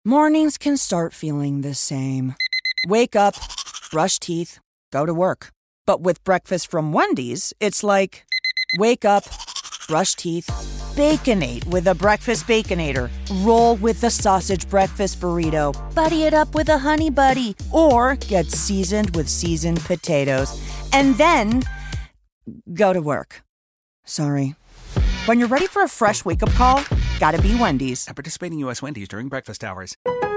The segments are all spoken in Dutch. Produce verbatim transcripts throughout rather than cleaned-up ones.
Mornings can start feeling the same. Wake up, brush teeth, go to work. But with breakfast from Wendy's, it's like, wake up, brush teeth, Baconate with a breakfast Baconator. Roll with the sausage breakfast burrito. Buddy it up with a honey buddy. Or get seasoned with seasoned potatoes. And then go to work. Sorry. When you're ready for a fresh wake-up call, gotta be Wendy's. At participating U S Wendy's during breakfast hours.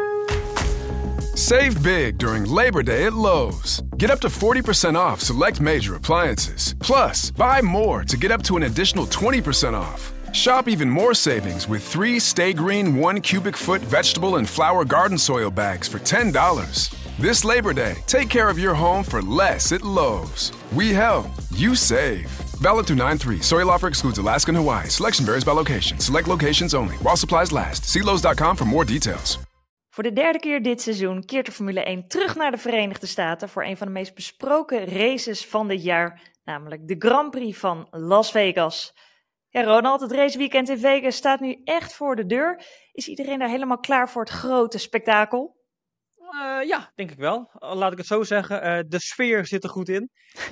Save big during Labor Day at Lowe's. Get up to forty percent off select major appliances. Plus, buy more to get up to an additional twenty percent off. Shop even more savings with three Stay Green one cubic foot vegetable and flower garden soil bags for ten dollars. This Labor Day, take care of your home for less at Lowe's. We help, you save. Valid through nine three. Soil offer excludes Alaska and Hawaii. Selection varies by location. Select locations only. While supplies last. See Lowe's dot com for more details. Voor de derde keer dit seizoen keert de Formule één terug naar de Verenigde Staten voor een van de meest besproken races van dit jaar, namelijk de Grand Prix van Las Vegas. Ja, Ronald, het raceweekend in Vegas staat nu echt voor de deur. Is iedereen daar helemaal klaar voor het grote spektakel? Uh, ja, denk ik wel. Laat ik het zo zeggen. Uh, de sfeer zit er goed in.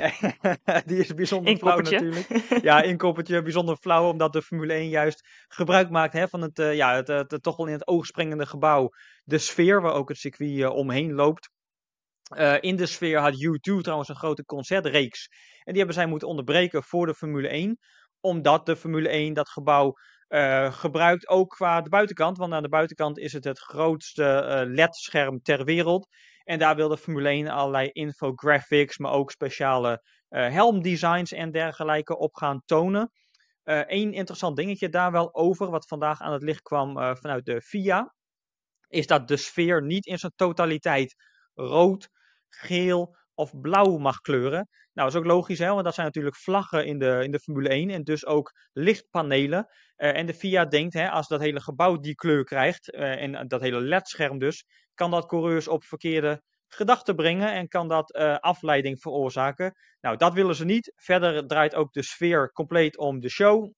Die is bijzonder flauw natuurlijk. Ja, inkoppertje, bijzonder flauw, omdat de Formule één juist gebruik maakt hè, van het, uh, ja, het, het, het toch wel in het oog springende gebouw. De sfeer, waar ook het circuit uh, omheen loopt. Uh, in de sfeer had U twee trouwens een grote concertreeks. En die hebben zij moeten onderbreken voor de Formule één. Omdat de Formule één dat gebouw uh, gebruikt ook qua de buitenkant. Want aan de buitenkant is het het grootste uh, L E D-scherm ter wereld. En daar wil de Formule één allerlei infographics, maar ook speciale uh, helmdesigns en dergelijke op gaan tonen. Eén uh, interessant dingetje daar wel over, wat vandaag aan het licht kwam uh, vanuit de F I A, is dat de sfeer niet in zijn totaliteit rood, geel of blauw mag kleuren. Nou, dat is ook logisch, hè, want dat zijn natuurlijk vlaggen in de, in de Formule één en dus ook lichtpanelen. Uh, en de F I A denkt, hè, als dat hele gebouw die kleur krijgt, uh, en dat hele L E D-scherm dus, kan dat coureurs op verkeerde gedachten brengen en kan dat uh, afleiding veroorzaken. Nou, dat willen ze niet. Verder draait ook de sfeer compleet om de show.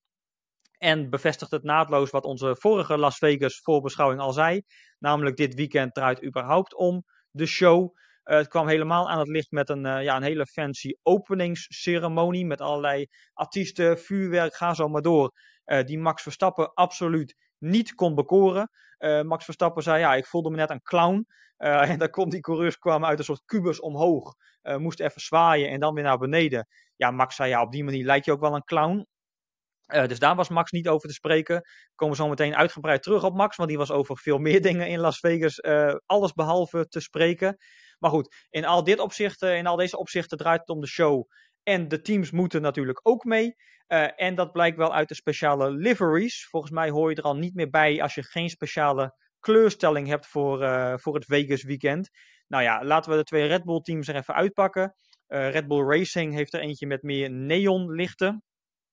En bevestigt het naadloos wat onze vorige Las Vegas voorbeschouwing al zei. Namelijk, dit weekend draait überhaupt om de show. Uh, het kwam helemaal aan het licht met een, uh, ja, een hele fancy openingsceremonie. Met allerlei artiesten, vuurwerk, ga zo maar door. Uh, die Max Verstappen absoluut niet kon bekoren. Uh, Max Verstappen zei, ja, ik voelde me net een clown. Uh, en dan kon die coureurs kwamen uit een soort kubus omhoog. Uh, moest even zwaaien en dan weer naar beneden. Ja, Max zei, ja, op die manier lijkt je ook wel een clown. Uh, dus daar was Max niet over te spreken. We komen zo meteen uitgebreid terug op Max, want die was over veel meer dingen in Las Vegas uh, alles behalve te spreken. Maar goed, in al dit opzichten, in al deze opzichten draait het om de show. En de teams moeten natuurlijk ook mee. Uh, en dat blijkt wel uit de speciale liveries. Volgens mij hoor je er al niet meer bij als je geen speciale kleurstelling hebt voor, uh, voor het Vegas weekend. Nou ja, laten we de twee Red Bull teams er even uitpakken. Uh, Red Bull Racing heeft er eentje met meer neonlichten.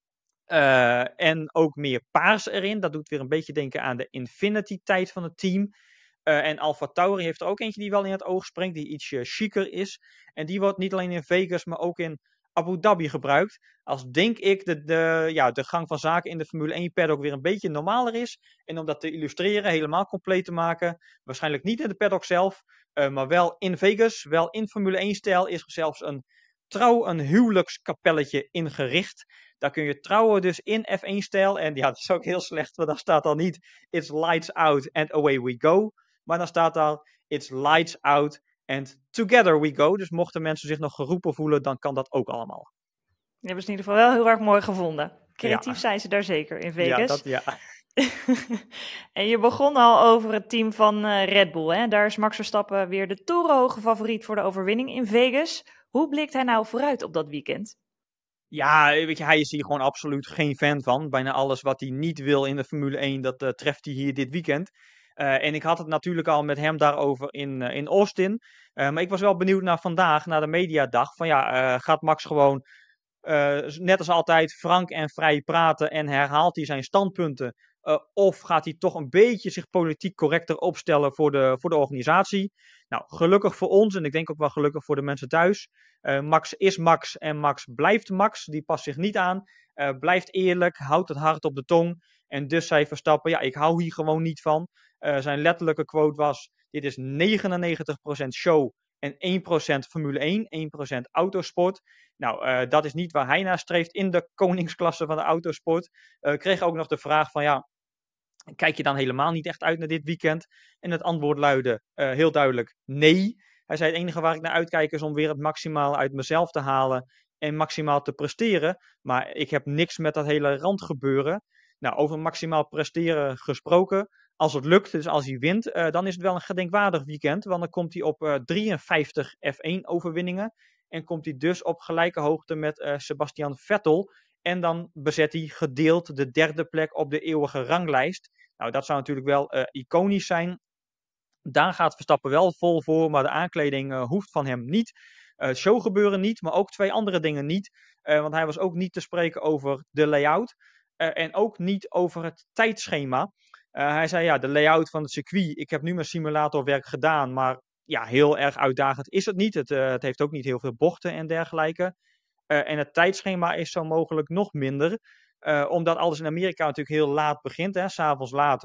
Uh, en ook meer paars erin. Dat doet weer een beetje denken aan de Infinity-tijd van het team. Uh, en AlphaTauri heeft er ook eentje die wel in het oog springt, die ietsje chiquer is. En die wordt niet alleen in Vegas, maar ook in Abu Dhabi gebruikt. Als denk ik de, de, ja, de gang van zaken in de Formule één paddock weer een beetje normaler is. En om dat te illustreren, helemaal compleet te maken. Waarschijnlijk niet in de paddock zelf, uh, maar wel in Vegas. Wel in Formule één-stijl is er zelfs een trouw, een huwelijkskapelletje ingericht. Daar kun je trouwen dus in F één-stijl. En ja, dat is ook heel slecht, want daar staat dan niet It's lights out and away we go. Maar dan staat daar It's lights out and together we go. Dus mochten mensen zich nog geroepen voelen, dan kan dat ook allemaal. Die hebben ze in ieder geval wel heel erg mooi gevonden. Creatief Ja. zijn ze daar zeker in Vegas. Ja, dat, ja. En je begon al over het team van uh, Red Bull. Hè? Daar is Max Verstappen weer de torenhoge favoriet voor de overwinning in Vegas. Hoe blikt hij nou vooruit op dat weekend? Ja, weet je, hij is hier gewoon absoluut geen fan van. Bijna alles wat hij niet wil in de Formule één, dat uh, treft hij hier dit weekend. Uh, en ik had het natuurlijk al met hem daarover in, uh, in Austin. Uh, maar ik was wel benieuwd naar vandaag, naar de mediadag. Van ja, uh, gaat Max gewoon uh, net als altijd frank en vrij praten en herhaalt hij zijn standpunten? Uh, of gaat hij toch een beetje zich politiek correcter opstellen voor de, voor de organisatie? Nou, gelukkig voor ons en ik denk ook wel gelukkig voor de mensen thuis. Uh, Max is Max en Max blijft Max. Die past zich niet aan. Uh, blijft eerlijk, houdt het hart op de tong. En dus zei Verstappen, ja, ik hou hier gewoon niet van. Uh, zijn letterlijke quote was: dit is negenennegentig procent show en één procent Formule één, één procent autosport. Nou, uh, dat is niet waar hij naar streeft in de koningsklasse van de autosport. Uh, kreeg ook nog de vraag van, ja, kijk je dan helemaal niet echt uit naar dit weekend? En het antwoord luidde uh, heel duidelijk nee. Hij zei: het enige waar ik naar uitkijk is om weer het maximaal uit mezelf te halen en maximaal te presteren. Maar ik heb niks met dat hele randgebeuren. Nou, over maximaal presteren gesproken. Als het lukt, dus als hij wint, uh, dan is het wel een gedenkwaardig weekend. Want dan komt hij op uh, drieënvijftig F één overwinningen. En komt hij dus op gelijke hoogte met uh, Sebastian Vettel. En dan bezet hij gedeeld de derde plek op de eeuwige ranglijst. Nou, dat zou natuurlijk wel uh, iconisch zijn. Daar gaat Verstappen wel vol voor, maar de aankleding uh, hoeft van hem niet. Uh, het showgebeuren niet, maar ook twee andere dingen niet. Uh, want hij was ook niet te spreken over de layout. Uh, en ook niet over het tijdschema. Uh, hij zei: ja, de layout van het circuit. Ik heb nu mijn simulatorwerk gedaan, maar ja, heel erg uitdagend is het niet. Het, uh, het heeft ook niet heel veel bochten en dergelijke. Uh, en het tijdschema is zo mogelijk nog minder. Uh, omdat alles in Amerika natuurlijk heel laat begint, hè, 's avonds laat.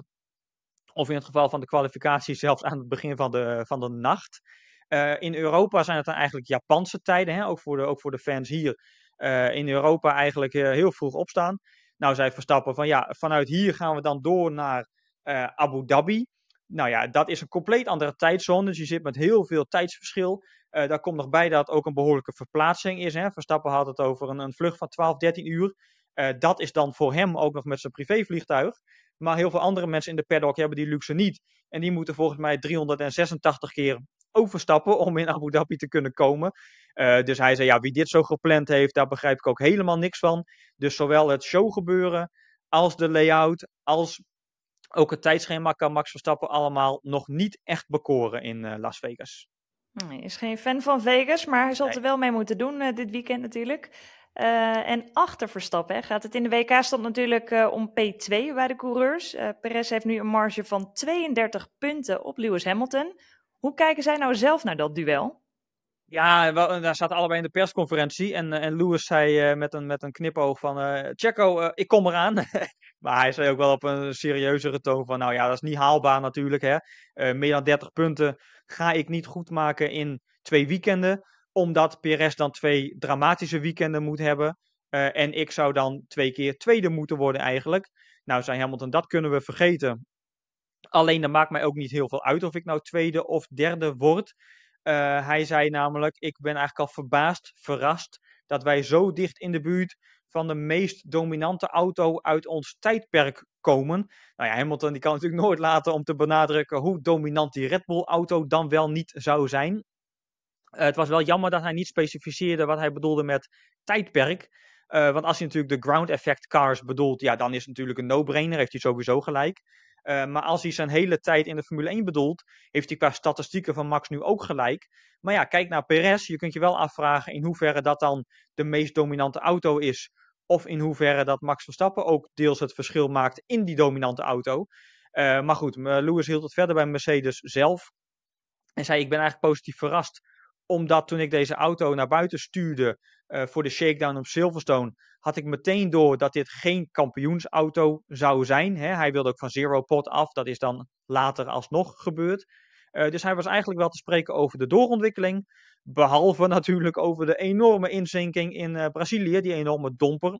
Of in het geval van de kwalificatie zelfs aan het begin van de, van de nacht. Uh, in Europa zijn het dan eigenlijk Japanse tijden, hè, ook, voor de, ook voor de fans hier. Uh, in Europa eigenlijk uh, heel vroeg opstaan. Nou, zei Verstappen van ja, vanuit hier gaan we dan door naar uh, Abu Dhabi. Nou ja, dat is een compleet andere tijdzone, dus je zit met heel veel tijdsverschil. Uh, daar komt nog bij dat het ook een behoorlijke verplaatsing is. Hè. Verstappen had het over een, een vlucht van twaalf, dertien uur. Uh, dat is dan voor hem ook nog met zijn privévliegtuig. Maar heel veel andere mensen in de paddock hebben die luxe niet. En die moeten volgens mij driehonderdzesentachtig keer overstappen om in Abu Dhabi te kunnen komen. Uh, dus hij zei: ja, wie dit zo gepland heeft, daar begrijp ik ook helemaal niks van. Dus zowel het showgebeuren als de layout, als ook het tijdschema kan Max Verstappen allemaal nog niet echt bekoren in uh, Las Vegas. Hij is geen fan van Vegas, maar hij zal nee. het er wel mee moeten doen uh, dit weekend natuurlijk. Uh, en achter Verstappen hè, gaat het in de W K-stand natuurlijk uh, om P twee bij de coureurs. Uh, Perez heeft nu een marge van tweeëndertig punten op Lewis Hamilton. Hoe kijken zij nou zelf naar dat duel? Ja, wel, daar zaten allebei in de persconferentie. En, en Lewis zei uh, met, een, met een knipoog van: uh, Checo, uh, ik kom eraan. Maar hij zei ook wel op een serieuzere toon van: nou ja, dat is niet haalbaar natuurlijk. Hè. Uh, meer dan dertig punten ga ik niet goed maken in twee weekenden. Omdat Perez dan twee dramatische weekenden moet hebben. Uh, en ik zou dan twee keer tweede moeten worden eigenlijk. Nou, zei Hamilton, dat kunnen we vergeten. Alleen dat maakt mij ook niet heel veel uit of ik nou tweede of derde word. Uh, hij zei namelijk: ik ben eigenlijk al verbaasd, verrast dat wij zo dicht in de buurt van de meest dominante auto uit ons tijdperk komen. Nou ja, Hamilton die kan natuurlijk nooit laten om te benadrukken hoe dominant die Red Bull auto dan wel niet zou zijn. Uh, het was wel jammer dat hij niet specificeerde wat hij bedoelde met tijdperk. Uh, want als hij natuurlijk de ground effect cars bedoelt, ja, dan is het natuurlijk een no-brainer, heeft hij sowieso gelijk. Uh, maar als hij zijn hele tijd in de Formule één bedoelt, heeft hij qua statistieken van Max nu ook gelijk. Maar ja, kijk naar Perez. Je kunt je wel afvragen in hoeverre dat dan de meest dominante auto is. Of in hoeverre dat Max Verstappen ook deels het verschil maakt in die dominante auto. Uh, maar goed, Lewis hield het verder bij Mercedes zelf. En zei: ik ben eigenlijk positief verrast. Omdat toen ik deze auto naar buiten stuurde uh, voor de shakedown op Silverstone, had ik meteen door dat dit geen kampioensauto zou zijn. Hè. Hij wilde ook van zero pot af. Dat is dan later alsnog gebeurd. Uh, dus hij was eigenlijk wel te spreken over de doorontwikkeling. Behalve natuurlijk over de enorme inzinking in uh, Brazilië. Die enorme domper.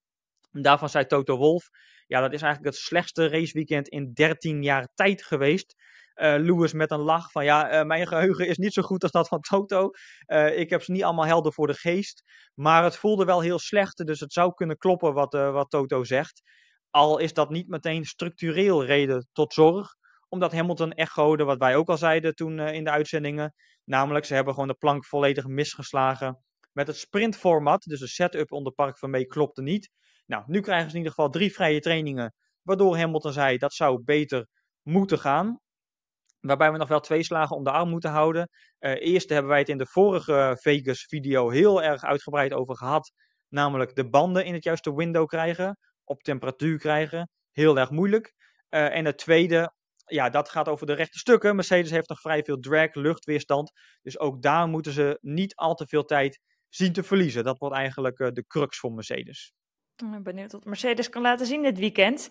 En daarvan zei Toto Wolff: ja, dat is eigenlijk het slechtste raceweekend in dertien jaar tijd geweest. Uh, Lewis met een lach van: ja, uh, mijn geheugen is niet zo goed als dat van Toto. Uh, ik heb ze niet allemaal helder voor de geest. Maar het voelde wel heel slecht, dus het zou kunnen kloppen wat, uh, wat Toto zegt. Al is dat niet meteen structureel reden tot zorg. Omdat Hamilton echode wat wij ook al zeiden toen uh, in de uitzendingen. Namelijk, ze hebben gewoon de plank volledig misgeslagen met het sprintformat. Dus de setup onder Park Vermee klopte niet. Nou, nu krijgen ze in ieder geval drie vrije trainingen. Waardoor Hamilton zei: dat zou beter moeten gaan. Waarbij we nog wel twee slagen om de arm moeten houden. Uh, eerst hebben wij het in de vorige Vegas video heel erg uitgebreid over gehad. Namelijk de banden in het juiste window krijgen. Op temperatuur krijgen. Heel erg moeilijk. Uh, en het tweede, ja, dat gaat over de rechte stukken. Mercedes heeft nog vrij veel drag, luchtweerstand. Dus ook daar moeten ze niet al te veel tijd zien te verliezen. Dat wordt eigenlijk uh, de crux voor Mercedes. Ik ben benieuwd wat Mercedes kan laten zien dit weekend.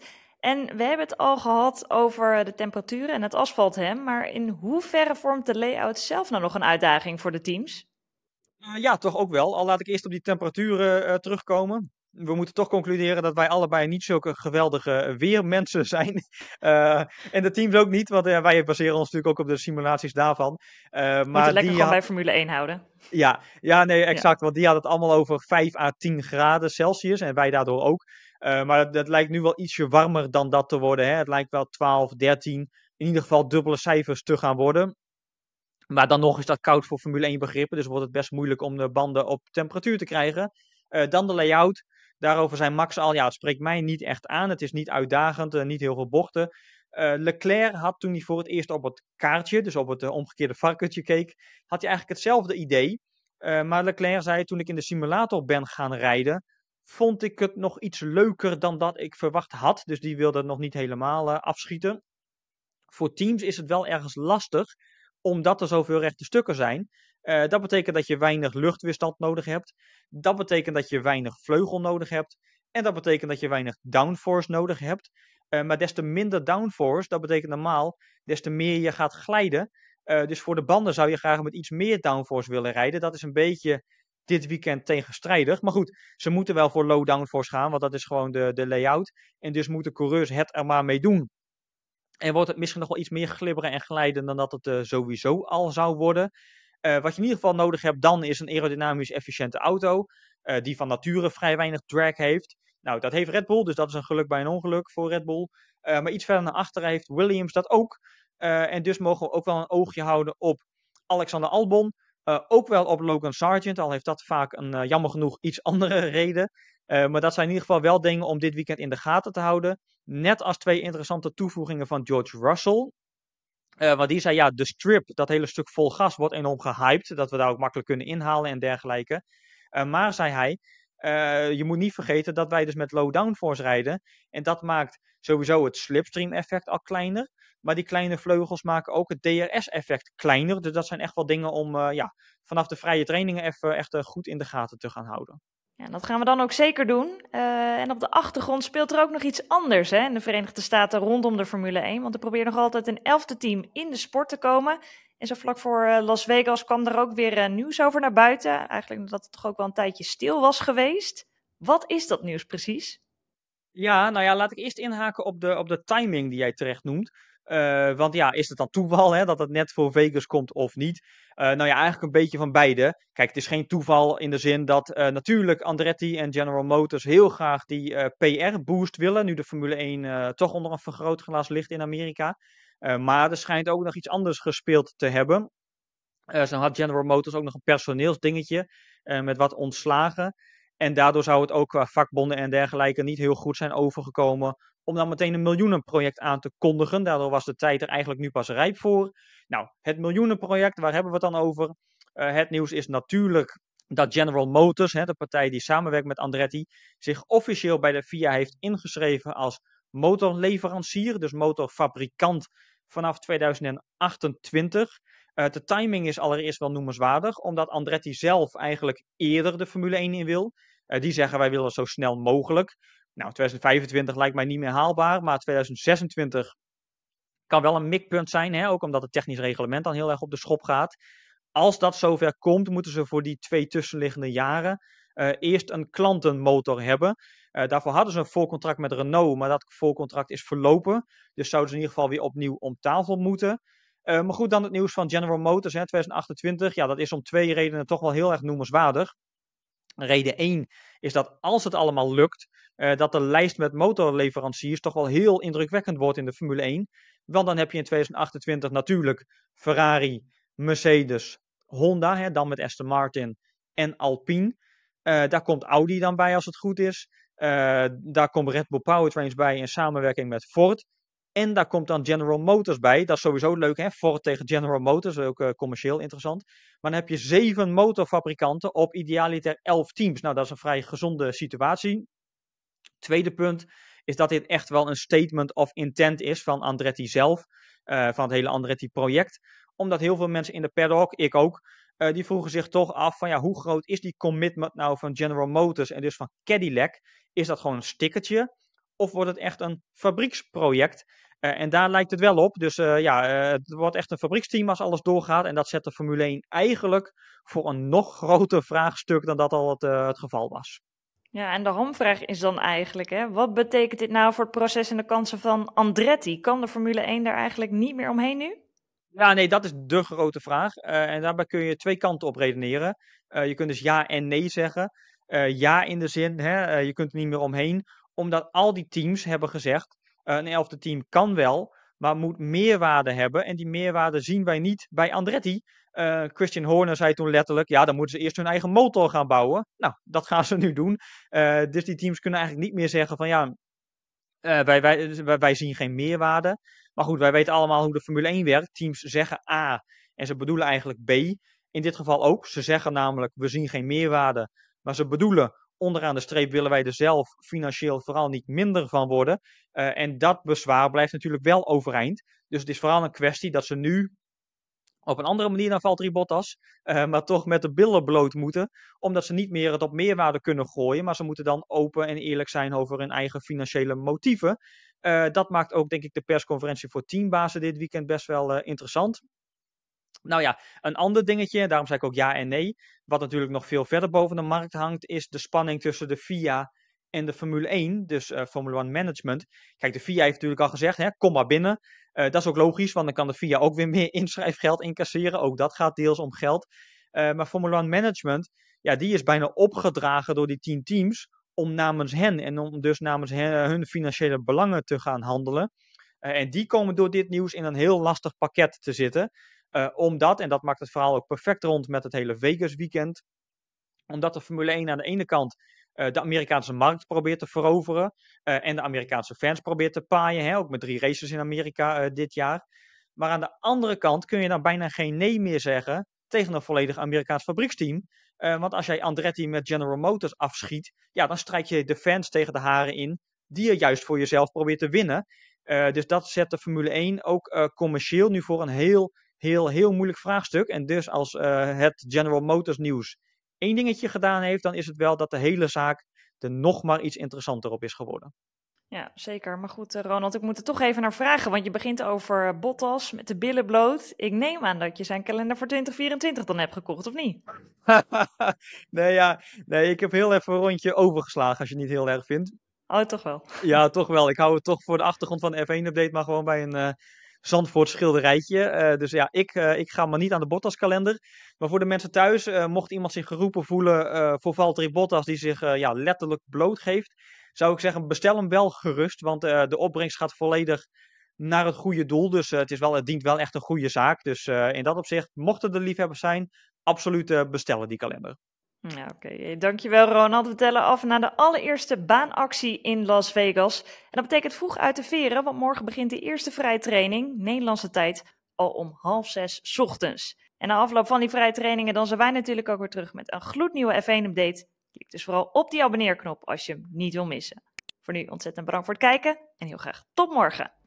En we hebben het al gehad over de temperaturen en het asfalthem, maar in hoeverre vormt de layout zelf nou nog een uitdaging voor de teams? Uh, ja, toch ook wel. Al laat ik eerst op die temperaturen uh, terugkomen. We moeten toch concluderen dat wij allebei niet zulke geweldige weermensen zijn. Uh, en de teams ook niet, want uh, wij baseren ons natuurlijk ook op de simulaties daarvan. Uh, maar Moet het lekker gewoon had... bij Formule één houden. Ja, ja nee, exact. Ja. Want die had het allemaal over vijf à tien graden Celsius en wij daardoor ook. Uh, maar het, het lijkt nu wel ietsje warmer dan dat te worden. Hè? Het lijkt wel twaalf, dertien, in ieder geval dubbele cijfers te gaan worden. Maar dan nog is dat koud voor Formule één begrippen. Dus wordt het best moeilijk om de banden op temperatuur te krijgen. Uh, dan de layout. Daarover zei Max al, ja, het spreekt mij niet echt aan. Het is niet uitdagend, uh, niet heel veel bochten. Uh, Leclerc had toen hij voor het eerst op het kaartje, dus op het uh, omgekeerde varkentje keek, had hij eigenlijk hetzelfde idee. Uh, maar Leclerc zei, toen ik in de simulator ben gaan rijden, vond ik het nog iets leuker dan dat ik verwacht had. Dus die wilde het nog niet helemaal uh, afschieten. Voor teams is het wel ergens lastig, omdat er zoveel rechte stukken zijn. Uh, dat betekent dat je weinig luchtweerstand nodig hebt. Dat betekent dat je weinig vleugel nodig hebt. En dat betekent dat je weinig downforce nodig hebt. Uh, maar des te minder downforce, dat betekent normaal, des te meer je gaat glijden. Uh, dus voor de banden zou je graag met iets meer downforce willen rijden. Dat is een beetje dit weekend tegenstrijdig. Maar goed, ze moeten wel voor low downforce gaan, want dat is gewoon de, de layout. En dus moeten coureurs het er maar mee doen. En wordt het misschien nog wel iets meer glibberen en glijden dan dat het uh, sowieso al zou worden. Uh, wat je in ieder geval nodig hebt dan is een aerodynamisch efficiënte auto. Uh, die van nature vrij weinig drag heeft. Nou, dat heeft Red Bull, dus dat is een geluk bij een ongeluk voor Red Bull. Uh, maar iets verder naar achteren heeft Williams dat ook. Uh, en dus mogen we ook wel een oogje houden op Alexander Albon. Uh, ook wel op Logan Sargent, al heeft dat vaak een uh, jammer genoeg iets andere reden. Uh, maar dat zijn in ieder geval wel dingen om dit weekend in de gaten te houden. Net als twee interessante toevoegingen van George Russell. Uh, want die zei, ja, de strip, dat hele stuk vol gas, wordt enorm gehyped. Dat we daar ook makkelijk kunnen inhalen en dergelijke. Uh, maar, zei hij, uh, je moet niet vergeten dat wij dus met low downforce rijden. En dat maakt sowieso het slipstream effect al kleiner. Maar die kleine vleugels maken ook het D R S-effect kleiner. Dus dat zijn echt wel dingen om uh, ja, vanaf de vrije trainingen even echt uh, goed in de gaten te gaan houden. Ja, dat gaan we dan ook zeker doen. Uh, en op de achtergrond speelt er ook nog iets anders hè, in de Verenigde Staten rondom de Formule één. Want er probeert nog altijd een elfde team in de sport te komen. En zo vlak voor uh, Las Vegas kwam er ook weer uh, nieuws over naar buiten. Eigenlijk dat het toch ook wel een tijdje stil was geweest. Wat is dat nieuws precies? Ja, nou ja, laat ik eerst inhaken op de, op de timing die jij terecht noemt. Uh, want ja, is het dan toeval hè, dat het net voor Vegas komt of niet? Uh, nou ja, eigenlijk een beetje van beide. Kijk, het is geen toeval in de zin dat uh, natuurlijk Andretti en General Motors heel graag die uh, P R-boost willen. Nu de Formule één uh, toch onder een vergrootglas ligt in Amerika. Uh, maar er schijnt ook nog iets anders gespeeld te hebben. Uh, zo had General Motors ook nog een personeelsdingetje uh, met wat ontslagen. En daardoor zou het ook qua vakbonden en dergelijke niet heel goed zijn overgekomen om dan meteen een miljoenenproject aan te kondigen. Daardoor was de tijd er eigenlijk nu pas rijp voor. Nou, het miljoenenproject, waar hebben we het dan over? Uh, het nieuws is natuurlijk dat General Motors, hè, de partij die samenwerkt met Andretti, zich officieel bij de F I A heeft ingeschreven als motorleverancier, dus motorfabrikant vanaf tweeduizend achtentwintig. Uh, de timing is allereerst wel noemenswaardig, omdat Andretti zelf eigenlijk eerder de Formule één in wil. Uh, die zeggen wij willen zo snel mogelijk. Nou, tweeduizend vijfentwintig lijkt mij niet meer haalbaar, maar tweeduizend zesentwintig kan wel een mikpunt zijn, hè, ook omdat het technisch reglement dan heel erg op de schop gaat. Als dat zover komt, moeten ze voor die twee tussenliggende jaren uh, eerst een klantenmotor hebben. Uh, daarvoor hadden ze een voorcontract met Renault, maar dat voorcontract is verlopen. Dus zouden ze in ieder geval weer opnieuw om tafel moeten. Uh, maar goed, dan het nieuws van General Motors, hè, tweeduizend achtentwintig. Ja, dat is om twee redenen toch wel heel erg noemenswaardig. Reden één is dat als het allemaal lukt, uh, dat de lijst met motorleveranciers toch wel heel indrukwekkend wordt in de Formule één. Want dan heb je in tweeduizend achtentwintig natuurlijk Ferrari, Mercedes, Honda, hè, dan met Aston Martin en Alpine. Uh, daar komt Audi dan bij als het goed is. Uh, daar komt Red Bull Powertrains bij in samenwerking met Ford. En daar komt dan General Motors bij. Dat is sowieso leuk, hè? Ford tegen General Motors, ook uh, commercieel interessant. Maar dan heb je zeven motorfabrikanten op idealiter elf teams. Nou, dat is een vrij gezonde situatie. Tweede punt is dat dit echt wel een statement of intent is van Andretti zelf. Uh, van het hele Andretti-project. Omdat heel veel mensen in de paddock, ik ook, uh, die vroegen zich toch af van ja, hoe groot is die commitment nou van General Motors en dus van Cadillac? Is dat gewoon een stickertje? of wordt het echt een fabrieksproject? Uh, en daar lijkt het wel op. Dus uh, ja, uh, het wordt echt een fabrieksteam als alles doorgaat. En dat zet de Formule één eigenlijk voor een nog groter vraagstuk dan dat al het, uh, het geval was. Ja, en de hamvraag is dan eigenlijk, hè, wat betekent dit nou voor het proces en de kansen van Andretti? Kan de Formule één daar eigenlijk niet meer omheen nu? Ja, nee, dat is de grote vraag. Uh, en daarbij kun je twee kanten op redeneren. Uh, je kunt dus ja en nee zeggen. Uh, ja in de zin, hè, uh, je kunt er niet meer omheen. Omdat al die teams hebben gezegd, uh, een elfde team kan wel, maar moet meerwaarde hebben. En die meerwaarde zien wij niet bij Andretti. Uh, Christian Horner zei toen letterlijk, ja, dan moeten ze eerst hun eigen motor gaan bouwen. Nou, dat gaan ze nu doen. Uh, dus die teams kunnen eigenlijk niet meer zeggen van ja, uh, wij, wij, wij, wij zien geen meerwaarde. Maar goed, wij weten allemaal hoe de Formule één werkt. Teams zeggen A en ze bedoelen eigenlijk B. In dit geval ook. Ze zeggen namelijk, we zien geen meerwaarde. Maar ze bedoelen, onderaan de streep willen wij er zelf financieel vooral niet minder van worden. Uh, en dat bezwaar blijft natuurlijk wel overeind. Dus het is vooral een kwestie dat ze nu op een andere manier dan Valtteri Bottas, uh, maar toch met de billen bloot moeten, omdat ze niet meer het op meerwaarde kunnen gooien, maar ze moeten dan open en eerlijk zijn over hun eigen financiële motieven. Uh, dat maakt ook, denk ik, de persconferentie voor teambazen dit weekend best wel uh, interessant. Nou ja, een ander dingetje, daarom zei ik ook ja en nee, wat natuurlijk nog veel verder boven de markt hangt, is de spanning tussen de F I A en de Formule één, dus uh, Formula één Management. Kijk, de F I A heeft natuurlijk al gezegd, hè, kom maar binnen. Uh, dat is ook logisch, want dan kan de F I A ook weer meer inschrijfgeld incasseren. Ook dat gaat deels om geld. Uh, maar Formula één Management, ja, die is bijna opgedragen door die tien teams om namens hen en om dus namens hen, hun financiële belangen te gaan handelen. Uh, en die komen door dit nieuws in een heel lastig pakket te zitten. Uh, omdat, en dat maakt het verhaal ook perfect rond met het hele Vegas weekend, omdat de Formule één aan de ene kant uh, de Amerikaanse markt probeert te veroveren uh, en de Amerikaanse fans probeert te paaien, hè, ook met drie races in Amerika uh, dit jaar. Maar aan de andere kant kun je dan bijna geen nee meer zeggen tegen een volledig Amerikaans fabrieksteam. Uh, want als jij Andretti met General Motors afschiet, ja, dan strijk je de fans tegen de haren in die je juist voor jezelf probeert te winnen. Uh, dus dat zet de Formule één ook uh, commercieel nu voor een heel, heel, heel moeilijk vraagstuk. En dus als uh, het General Motors nieuws één dingetje gedaan heeft, dan is het wel dat de hele zaak er nog maar iets interessanter op is geworden. Ja, zeker. Maar goed, Ronald, ik moet er toch even naar vragen, want je begint over Bottas met de billen bloot. Ik neem aan dat je zijn kalender voor twintig vierentwintig dan hebt gekocht, of niet? nee, ja, nee, ik heb heel even een rondje overgeslagen, als je het niet heel erg vindt. Oh, toch wel? Ja, toch wel. Ik hou het toch voor de achtergrond van de F één-update maar gewoon bij een uh, Zandvoort schilderijtje. Uh, dus ja, ik, uh, ik ga maar niet aan de Bottas-kalender. Maar voor de mensen thuis, uh, mocht iemand zich geroepen voelen uh, voor Valtteri Bottas, die zich uh, ja, letterlijk blootgeeft, zou ik zeggen, bestel hem wel gerust. Want uh, de opbrengst gaat volledig naar het goede doel. Dus uh, het, is wel, het dient wel echt een goede zaak. Dus uh, in dat opzicht, mochten er liefhebbers zijn, absoluut uh, bestellen die kalender. Ja, oké. Okay. Dankjewel, Ronald. We tellen af naar de allereerste baanactie in Las Vegas. En dat betekent vroeg uit de veren, want morgen begint de eerste vrije training, Nederlandse tijd, al om half zes 's ochtends. En na afloop van die vrije trainingen dan zijn wij natuurlijk ook weer terug met een gloednieuwe F één-update. Klik dus vooral op die abonneerknop als je hem niet wil missen. Voor nu ontzettend bedankt voor het kijken en heel graag tot morgen.